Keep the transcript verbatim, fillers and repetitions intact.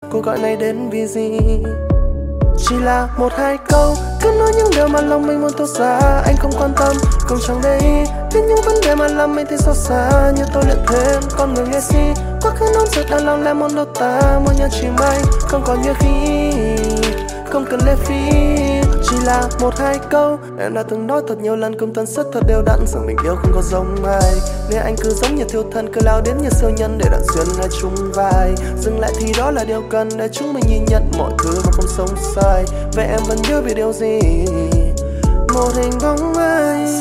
cuộc gọi này đến vì gì? Chỉ là một hai câu cứ nói những điều mà lòng mình muốn thốt ra. Anh không quan tâm, cũng chẳng để ý đến những vấn đề mà làm mình thấy xót xa. Như tôi luyện thêm con người nghệ sĩ, quá khứ nóng giật đang lòng lẽ món đốt ta. Mỗi nhắn chỉ may không còn như khi không cần lệ phí. Chỉ là một hai câu em đã từng nói thật nhiều lần, cùng tần suất thật đều đặn rằng mình yêu không có giống ai. Nên anh cứ giống như thiêu thân, cứ lao đến như siêu nhân để đoạn duyên ngay chung vai. Dừng lại thì đó là điều cần để chúng mình nhìn nhận mọi thứ mà không sống sai. Vậy em vẫn nhớ vì điều gì? Một hình bóng ai